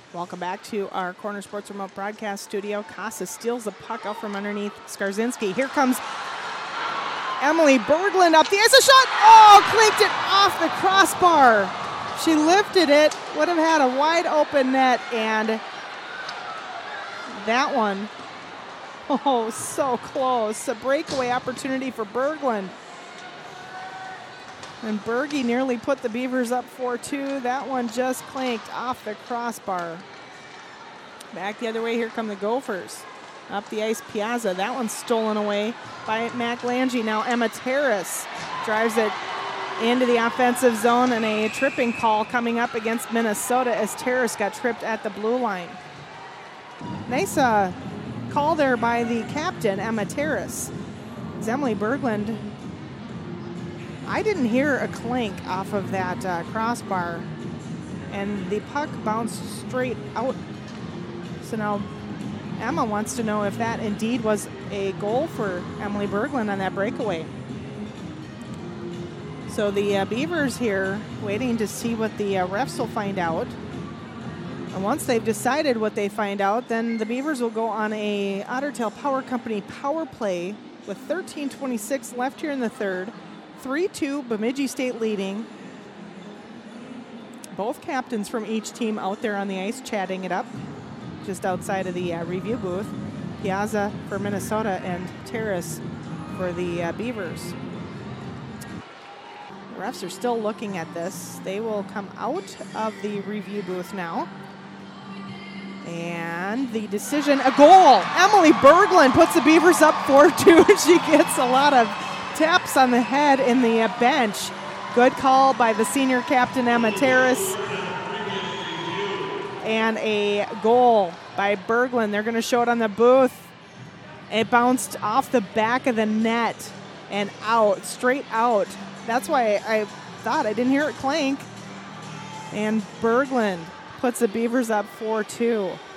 Welcome back to our Corner Sports Remote Broadcast Studio. Casa steals the puck out from underneath Skarzinski. Here comes Emily Berglund up the ice. A shot! Oh, clinked it off the crossbar. She lifted it, would have had a wide open net, and that one, oh, so close. A breakaway opportunity for Berglund. And Bergie nearly put the Beavers up 4-2. That one just clanked off the crossbar. Back the other way, here come the Gophers. Up the ice, Piazza. That one's stolen away by Mac Lange. Now Emma Terrace drives it into the offensive zone, and a tripping call coming up against Minnesota as Terrace got tripped at the blue line. Nice call there by the captain, Emma Terrace. As Emily Berglund, I didn't hear a clank off of that crossbar, and the puck bounced straight out. So now Emma wants to know if that indeed was a goal for Emily Berglund on that breakaway. So the Beavers here waiting to see what the refs will find out. And once they've decided what they find out, then the Beavers will go on a Otter Tail Power Company power play with 13:26 left here in the third. 3-2, Bemidji State leading. Both captains from each team out there on the ice chatting it up just outside of the review booth. Piazza for Minnesota and Terrace for the Beavers. The refs are still looking at this. They will come out of the review booth now. And the decision, a goal. Emily Berglund puts the Beavers up 4-2. She gets a lot of taps on the head in the bench. Good call by the senior captain, Emma Terrace. And a goal by Berglund. They're going to show it on the booth. It bounced off the back of the net and out, straight out. That's why I thought I didn't hear it clank. And Berglund puts the Beavers up 4-2.